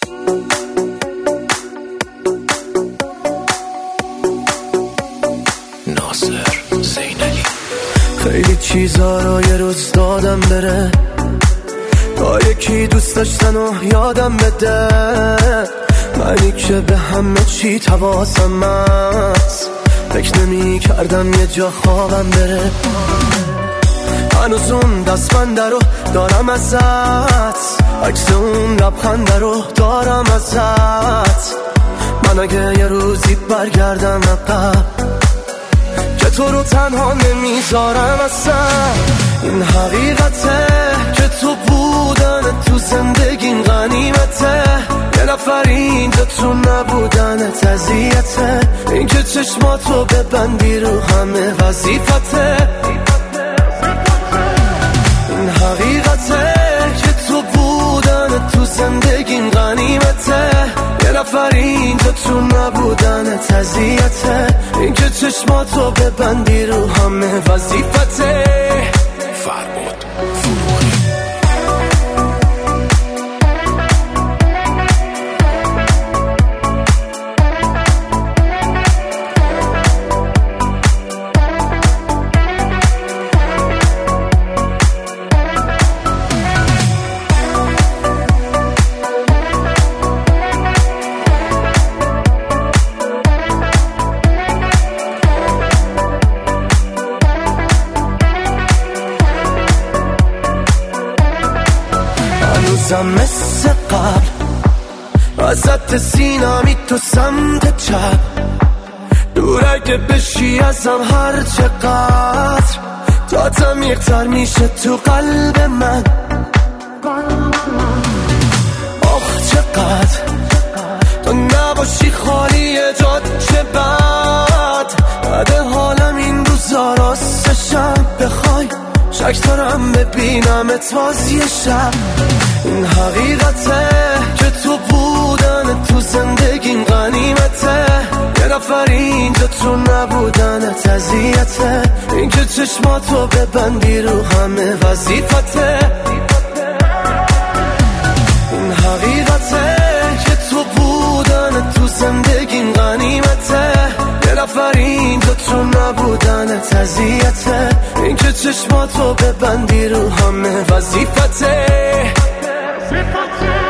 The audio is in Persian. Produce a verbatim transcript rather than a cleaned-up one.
ناصر زینلی. خیلی چیزا رو یه روز دادم بره، تا یکی دوست داشتن و یادم بده. منی که به همه چی حواسم هست، فکر نمی کردم یه جا خوابم بره. هنوز اون دستبنده رو دارم ازت، عکس اون لبخنده رو دارم ازت. من اگه یه روزی برگردم عقب، که تو رو تنها نمیذارم اصلا. این حقیقته که تو بودن تو زندگیم غنیمته، یه نفر اینجا تو نبودن اذیته. این که چشماتو ببندی رو همه وظیفته. این حقیقته که تو بودن تو زندگیم غنیمته، یه نفر اینجا تو نبودن اذیته. این که چشماتو ببندی رو همه وظیفته. فرباد فروغی. هنوزم مثل قبل ازت سینمی تو سمت چپ، دور اگه بشی ازم هر چقدر، تا تمیق‌تر میشه تو قلب من. آخ چقدر تو نباشی خالی جاد، چه بد بده حالم این روزا راستشم. بخوای شک دارم ببینم تازی شب. این حقیقته که تو بودن تو زندگیم غنیمته، یه نفر اینجا تو نبودن اذیته. این که چشماتو ببندی رو همه وظیفته. این حقیقته که تو بودن تو زندگیم غنیمته، یه نفر اینجا تو نبودن اذیته. این که چشماتو ببندی رو همه وظیفته.